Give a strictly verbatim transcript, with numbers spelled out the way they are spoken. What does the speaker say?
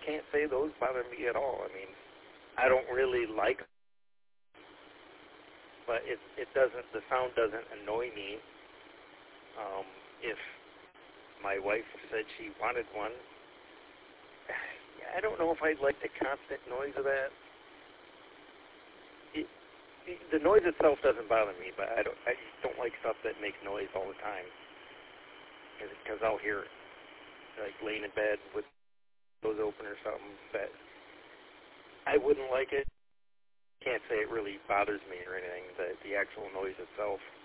can't say those bother me at all. I mean, I don't really like, but it it doesn't. The sound doesn't annoy me. Um, if my wife said she wanted one, I don't know if I'd like the constant noise of that. It, it, the noise itself doesn't bother me, but I don't. I just don't like stuff that makes noise all the time, because I'll hear it, like laying in bed with those open or something. That I wouldn't like it. Can't say it really bothers me or anything. The the actual noise itself.